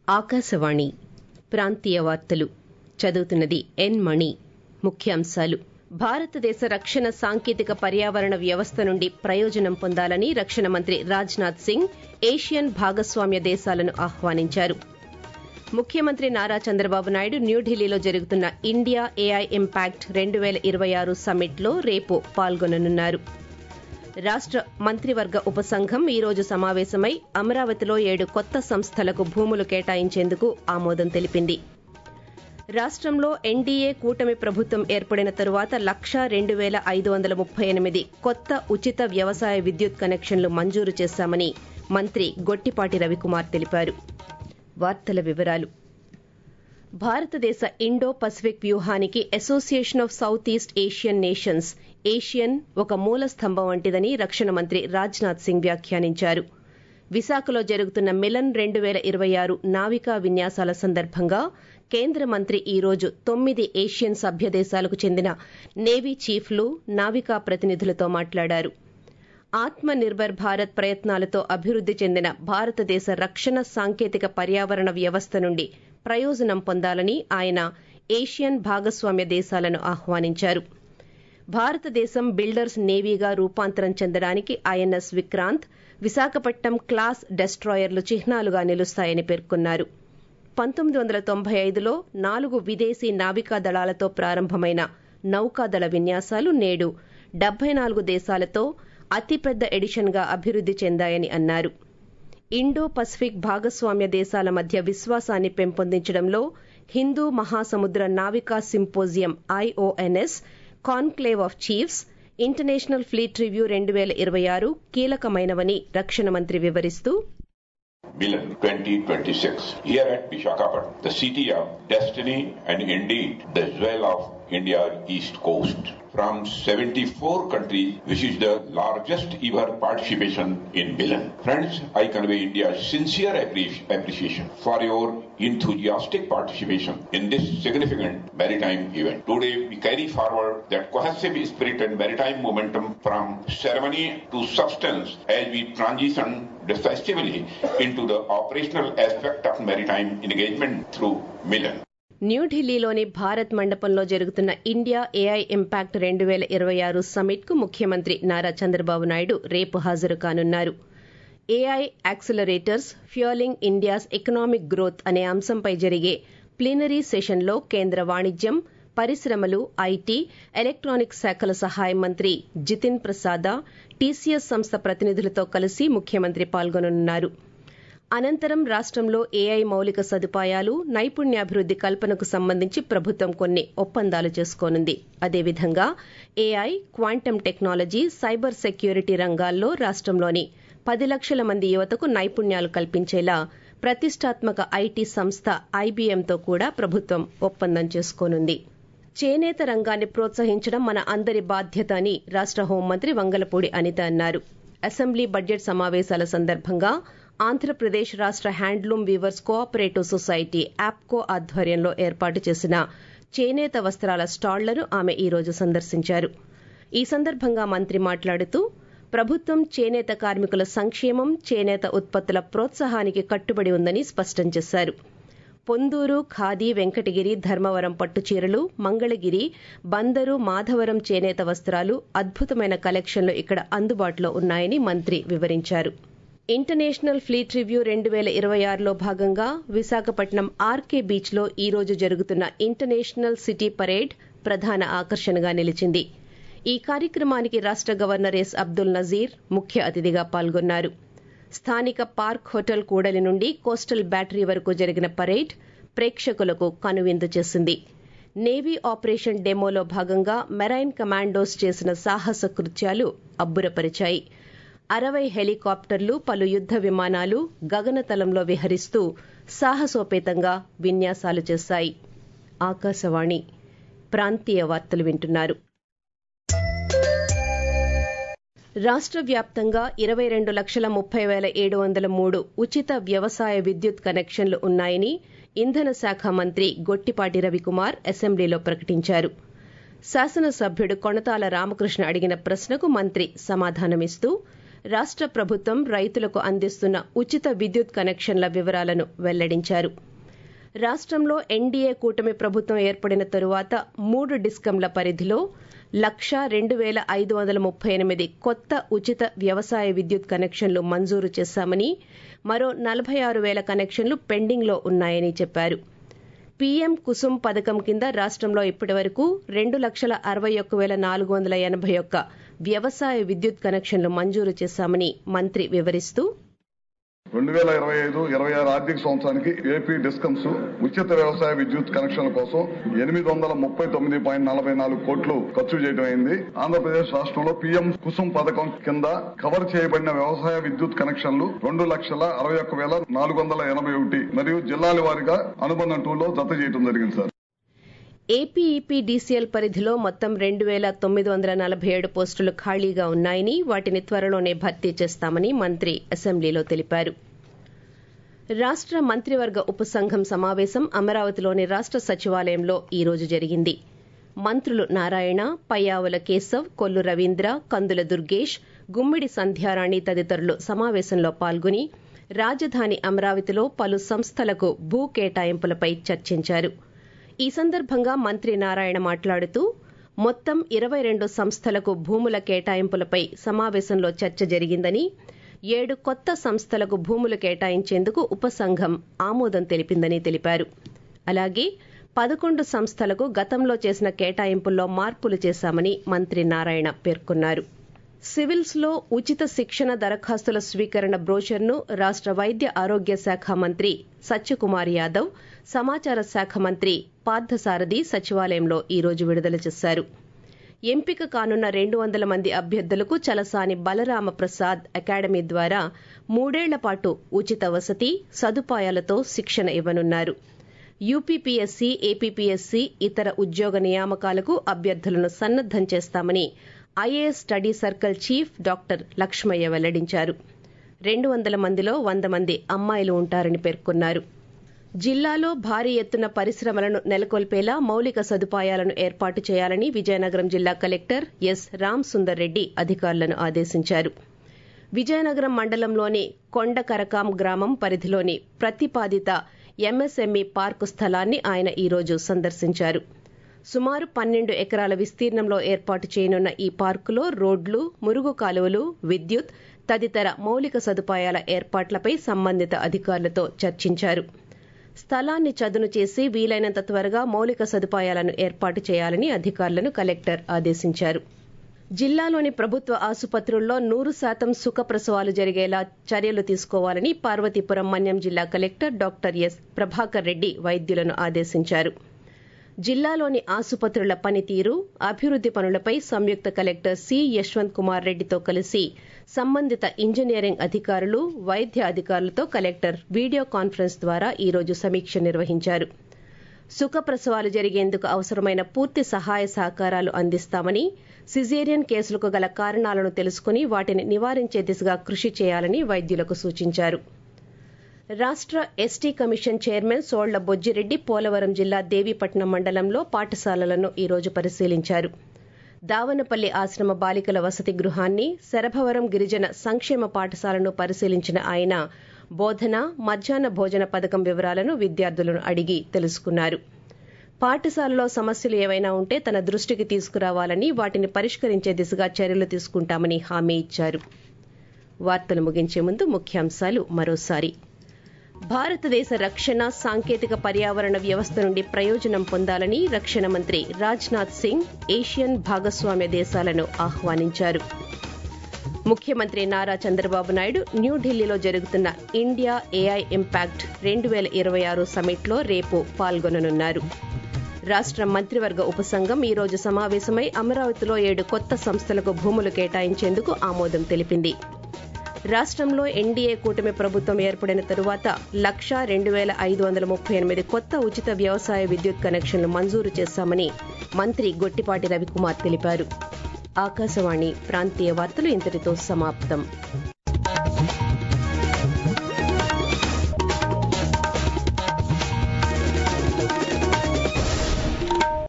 ఆకాశవాణి ప్రాంతీయ వార్తలు చదువుతున్నది ఎన్ మణి. ముఖ్యాంశాలు: భారతదేశ రక్షణ సాంకేతిక పర్యావరణ వ్యవస్థ నుండి ప్రయోజనం పొందాలని రక్షణ మంత్రి రాజ్నాథ్ సింగ్ ఏషియన్ భాగస్వామ్య దేశాలను ఆహ్వానించారు. ముఖ్యమంత్రి నారా చంద్రబాబు నాయుడు న్యూఢిల్లీలో జరుగుతున్న ఇండియా ఏఐ ఇంపాక్ట్ 2026 సమ్మిట్లో రేపు పాల్గొననున్నారు. రాష్ట మంత్రివర్గ ఉపసంఘం ఈ రోజు సమావేశమై అమరావతిలో 7 కొత్త సంస్థలకు భూములు కేటాయించేందుకు ఆమోదం తెలిపింది. రాష్టంలో ఎన్డీఏ కూటమి ప్రభుత్వం ఏర్పడిన తరువాత 1,02,538 కొత్త ఉచిత వ్యవసాయ విద్యుత్ కనెక్షన్లు మంజూరు చేశామని మంత్రి గొట్టిపాటి రవికుమార్ తెలిపారు. వార్తల వివరాలు: భారతదేశ ఇండో పసిఫిక్ వ్యూహానికి Association of South East Asian Nations ASEAN ఒక మూల స్తంభం వంటిదని రక్షణ మంత్రి రాజ్నాథ్ సింగ్ వ్యాఖ్యానించారు. విశాఖలో జరుగుతున్న మిలన్ 2026 నావికా విన్యాసాల సందర్భంగా కేంద్ర మంత్రి ఈ రోజు 9 ఏషియన్ సభ్య దేశాలకు చెందిన నేవీ చీఫ్లు, నావికా ప్రతినిధులతో మాట్లాడారు. ఆత్మ నిర్భర్ భారత్ ప్రయత్నాలతో అభివృద్ది చెందిన భారతదేశ రక్షణ సాంకేతిక పర్యావరణ వ్యవస్థ నుండి ప్రయోజనం పొందాలని ఆయన ఏషియన్ భాగస్వామ్య దేశాలను ఆహ్వానించారు. భారతదేశం బిల్డర్స్ నేవీగా రూపాంతరం చెందడానికి ఐఎన్ఎస్ విక్రాంత్, విశాఖపట్నం క్లాస్ డెస్ట్రాయర్లు చిహ్నాలుగా నిలుస్తాయని పేర్కొన్నారు. 1995లో 4 విదేశీ నావికా దళాలతో ప్రారంభమైన నౌకాదళ విన్యాసాలు నేడు 74 దేశాలతో అతిపెద్ద ఎడిషన్గా అభివృద్ది చెందాయని అన్నారు. ఇండో పసిఫిక్ భాగస్వామ్య దేశాల మధ్య విశ్వాసాన్ని పెంపొందించడంలో హిందూ మహాసముద్ర నావికా symposium IONS conclave of chiefs international fleet review 2026 కీలకమైనవని రక్షణ మంత్రి వివరిస్తూ, Milan 2026 here at Visakhapatnam, the city of destiny and indeed the jewel of India's east coast. From 74 countries, which is the largest ever participation in Milan. Friends, I convey India's sincere appreciation for your enthusiastic participation in this significant maritime event. Today, we carry forward that cohesive spirit and maritime momentum from ceremony to substance as we transition decisively into the operational aspect of maritime engagement through Milan. న్యూఢిల్లీలోని భారత్ మండపంలో జరుగుతున్న India AI impact 2026 సమ్మిట్కు ముఖ్యమంత్రి నారా చంద్రబాబు నాయుడు రేపు హాజరు కానున్నారు. AI accelerators fuelling India's economic growth అనే అంశంపై జరిగే ప్లీనరీ సెషన్లో కేంద్ర వాణిజ్యం, పరిశ్రమలు, ఐటీ, ఎలక్ట్రానిక్స్ శాఖల సహాయ మంత్రి జితిన్ ప్రసాద, టీసీఎస్ సంస్థ ప్రతినిధులతో కలిసి ముఖ్యమంత్రి పాల్గొననున్నారు. అనంతరం రాష్టంలో ఏఐ మౌలిక సదుపాయాలు, నైపుణ్యాభివృద్ది కల్పనకు సంబంధించి ప్రభుత్వం కొన్ని ఒప్పందాలు చేసుకోనుంది. అదేవిధంగా AI, quantum technology, cyber security రంగాల్లో రాష్టంలోని 10 లక్షల మంది యువతకు నైపుణ్యాలు కల్పించేలా ప్రతిష్టాత్మక ఐటీ సంస్థ ఐబీఎంతో కూడా ప్రభుత్వం ఒప్పందం చేసుకోనుంది. చేనేత రంగాన్ని ప్రోత్సహించడం మన అందరి బాధ్యత అని రాష్ట హోంమంత్రి వంగలపూడి అనిత అన్నారు. అసెంబ్లీ బడ్జెట్ సమావేశాల సందర్భంగా ఆంధ్రప్రదేశ్ రాష్ట handloom weavers cooperative society APCO ఆధ్వర్యంలో ఏర్పాటు చేసిన చేనేత వస్త్రాల స్టాళ్లను ఆమె ఈ రోజు సందర్శించారు. ఈ సందర్భంగా మంత్రి మాట్లాడుతూ, ప్రభుత్వం చేనేత కార్మికుల సంక్షేమం, చేనేత ఉత్పత్తుల ప్రోత్సాహానికి కట్టుబడి ఉందని స్పష్టం చేశారు. పొందూరు, ఖాదీ, వెంకటగిరి, ధర్మవరం పట్టుచీరలు, మంగళగిరి, బందరు, మాధవరం చేనేత వస్త్రాలు అద్భుతమైన కలెక్షన్లు ఇక్కడ అందుబాటులో ఉన్నాయని మంత్రి వివరించారు. ఇంటర్నేషనల్ ఫ్లీట్ రివ్యూ 2026లో భాగంగా విశాఖపట్నం ఆర్కే బీచ్లో ఈ రోజు జరుగుతున్న ఇంటర్నేషనల్ సిటీ పరేడ్ ప్రధాన ఆకర్షణగా నిలిచింది. ఈ కార్యక్రమానికి రాష్ట గవర్నర్ ఎస్ అబ్దుల్ నజీర్ ముఖ్య అతిథిగా పాల్గొన్నారు. స్థానిక పార్క్ హోటల్ కూడలి నుండి కోస్టల్ బ్యాటరీ వరకు జరిగిన పరేడ్ ప్రేక్షకులకు కనువిందు చేసింది. నేవీ ఆపరేషన్ డెమోలో భాగంగా మెరైన్ కమాండోస్ చేసిన సాహస కృత్యాలు అబ్బురపరిచాయి. 60 హెలికాప్టర్లు, పలు యుద్ద విమానాలు గగనతలంలో విహరిస్తూ సాహసోపేతంగా విన్యాసాలు చేశాయి. ఆకాశవాణి ప్రాంతీయ వార్తలు వింటున్నారు. రాష్ట వ్యాప్తంగా 22,30,703 ఉచిత వ్యవసాయ విద్యుత్ కనెక్షన్లు ఉన్నాయని ఇంధన శాఖ మంత్రి గొట్టిపాటి రవికుమార్ అసెంబ్లీలో ప్రకటించారు. శాసనసభ్యుడు కొణతాల రామకృష్ణ అడిగిన ప్రశ్నకు మంత్రి సమాధానమిస్తూ, రాష్ట్ర ప్రభుత్వం రైతులకు అందిస్తున్న ఉచిత విద్యుత్ కనెక్షన్ల వివరాలను వెల్లడించారు. రాష్ట్రంలో ఎన్డీఏ కూటమి ప్రభుత్వం ఏర్పడిన తరువాత 3 డిస్కంల పరిధిలో 1,02,538 కొత్త ఉచిత వ్యవసాయ విద్యుత్ కనెక్షన్లు మంజూరు చేశామని, మరో 46,000 కనెక్షన్లు పెండింగ్లో ఉన్నాయని చెప్పారు. పీఎం కుసుమ్ పథకం కింద రాష్ట్రంలో ఇప్పటివరకు 2,61,481 వ్యవసాయ విద్యుత్ కనెక్షన్లు మంజూరు చేశామని మంత్రి వివరిస్తూ 2025-26 ఆర్థిక సంవత్సరానికి ఏపీ డిస్కమ్స్ ఉచిత వ్యవసాయ విద్యుత్ కనెక్షన్ల కోసం 839.44 కోట్లు ఖర్చు చేయడం అయింది. ఆంధ్రప్రదేశ్ రాష్ట్రంలో పీఎం కుసుమ్ పథకం కింద కవర్ చేయబడిన వ్యవసాయ విద్యుత్ కనెక్షన్లు 2,61,481 మరియు జిల్లాల వారీగా అనుబంధం 2లో జత చేయడం జరిగింది సార్. ఏపీఈపీడీసీఎల్ పరిధిలో మొత్తం 2,947 పోస్టులు ఖాళీగా ఉన్నాయని, వాటిని త్వరలోనే భర్తీ చేస్తామని మంత్రి అసెంబ్లీలో తెలిపారు. రాష్ట్ర మంత్రివర్గ ఉపసంఘం సమావేశం అమరావతిలోని రాష్ట్ర సచివాలయంలో ఈ రోజు జరిగింది. మంత్రులు నారాయణ, పయ్యావుల కేశవ్, కొల్లు రవీంద్ర, కందుల దుర్గేష్, గుమ్మిడి సంధ్యారాణి తదితరులు సమావేశంలో పాల్గొని రాజధాని అమరావతిలో పలు సంస్థలకు భూ కేటాయింపులపై చర్చించారు. ఈ సందర్భంగా మంత్రి నారాయణ మాట్లాడుతూ మొత్తం 22 సంస్థలకు భూముల కేటాయింపులపై సమావేశంలో చర్చ జరిగిందని, 7 కొత్త సంస్థలకు భూములు కేటాయించేందుకు ఉపసంఘం ఆమోదం తెలిపిందని తెలిపారు. అలాగే 11 సంస్థలకు గతంలో చేసిన కేటాయింపుల్లో మార్పులు చేశామని మంత్రి నారాయణ పేర్కొన్నారు. సివిల్స్ లో ఉచిత శిక్షణ దరఖాస్తుల స్వీకరణ బ్రోషర్ను రాష్ట్ర వైద్య ఆరోగ్య శాఖ మంత్రి సత్యకుమార్ యాదవ్, సమాచార శాఖ మంత్రి పార్థసారథి సచివాలయంలో ఈ రోజు విడుదల చేశారు. ఎంపిక కానున్న 200 మంది అభ్యర్థులకు చలసాని బలరామ ప్రసాద్ అకాడమీ ద్వారా 3 ఏళ్ల పాటు ఉచిత వసతి, సదుపాయాలతో శిక్షణ ఇవ్వనున్నారు. యూపీపీఎస్సీ, ఏపీపీఎస్సీ ఇతర ఉద్యోగ నియామకాలకు అభ్యర్థులను సన్నద్దం చేస్తామని IAS study circle chief doctor Lakshmaiah వెల్లడించారు. 200 మందిలో 100 మంది అమ్మాయిలు ఉంటారని పేర్కొన్నారు. జిల్లాలో భారీ ఎత్తున పరిశ్రమలను నెలకొల్పేలా మౌలిక సదుపాయాలను ఏర్పాటు చేయాలని విజయనగరం జిల్లా కలెక్టర్ ఎస్ రామ్ సుందర్ రెడ్డి అధికారులను ఆదేశించారు. విజయనగరం మండలంలోని కొండకరకాం గ్రామం పరిధిలోని ప్రతిపాదిత ఎంఎస్ఎంఈ పార్కు స్థలాన్ని ఆయన ఈ రోజు సందర్శించారు. సుమారు 12 ఎకరాల విస్తీర్ణంలో ఏర్పాటు చేయనున్న ఈ పార్కులో రోడ్లు, మురుగు కాలువలు, విద్యుత్ తదితర మౌలిక సదుపాయాల ఏర్పాట్లపై సంబంధిత అధికారులతో చర్చించారు. స్థలాన్ని చదును చేసి వీలైనంత త్వరగా మౌలిక సదుపాయాలను ఏర్పాటు చేయాలని అధికారులను కలెక్టర్ ఆదేశించారు. జిల్లాలోని ప్రభుత్వ ఆసుపత్రుల్లో 100% సుఖప్రసవాలు జరిగేలా చర్యలు తీసుకోవాలని పార్వతీపురం మన్యం జిల్లా collector doctor S Prabhakar Reddy వైద్యులను ఆదేశించారు. జిల్లాలోని ఆసుపత్రుల పనితీరు, అభివృద్ది పనులపై సంయుక్త కలెక్టర్ సి యశ్వంత్ కుమార్ రెడ్డితో కలిసి సంబంధిత ఇంజనీరింగ్ అధికారులు, వైద్య అధికారులతో కలెక్టర్ వీడియో కాన్ఫరెన్స్ ద్వారా ఈ రోజు సమీక్ష నిర్వహించారు. సుఖప్రసవాలు జరిగేందుకు అవసరమైన పూర్తి సహాయ సహకారాలు అందిస్తామని, సిజేరియన్ కేసులకు గల కారణాలను తెలుసుకుని వాటిని నివారించే దిశగా కృషి చేయాలని వైద్యులకు సూచించారు. రాష్ట్ర ST commission chairman Solla Bojjireddy Polavaram జిల్లా దేవీపట్నం మండలంలో పాఠశాలలను ఈ రోజు పరిశీలించారు. దావనపల్లి ఆశ్రమ బాలికల వసతి గృహాన్ని, శరభవరం గిరిజన సంక్షేమ పాఠశాలను పరిశీలించిన ఆయన బోధన, మధ్యాహ్న భోజన పథకం వివరాలను విద్యార్థులను అడిగి తెలుసుకున్నారు. పాఠశాలలో సమస్యలు ఏవైనా ఉంటే తన దృష్టికి తీసుకురావాలని, వాటిని పరిష్కరించే దిశగా చర్యలు తీసుకుంటామని హామీ ఇచ్చారు. వార్తలు ముగించే ముందు ముఖ్యాంశాలు మరోసారి. భారతదేశ రక్షణ, సాంకేతిక పర్యావరణ వ్యవస్థ నుండి ప్రయోజనం పొందాలని రక్షణ మంత్రి రాజ్నాథ్ సింగ్ ఏషియన్ భాగస్వామ్య దేశాలను ఆహ్వానించారు. ముఖ్యమంత్రి నారా చంద్రబాబు నాయుడు న్యూఢిల్లీలో జరుగుతున్న ఇండియా ఏఐ ఇంపాక్ట్ 2026 సమ్మిట్లో రేపు పాల్గొననున్నారు. రాష్ట్ర మంత్రివర్గ ఉపసంఘం ఈ రోజు సమావేశమై అమరావతిలో 7 కొత్త సంస్థలకు భూములు కేటాయించేందుకు ఆమోదం తెలిపింది. రాష్ట్రంలో ఎన్డీఏ కూటమి ప్రభుత్వం ఏర్పడిన తరువాత 1,02,538 కొత్త ఉచిత వ్యవసాయ విద్యుత్ కనెక్షన్లు మంజూరు చేశామని మంత్రి గొట్టిపాటి రవికుమార్ తెలిపారు. ఆకాశవాణి ప్రాంతీయ వార్తలు ఇంతటితో సమాప్తం.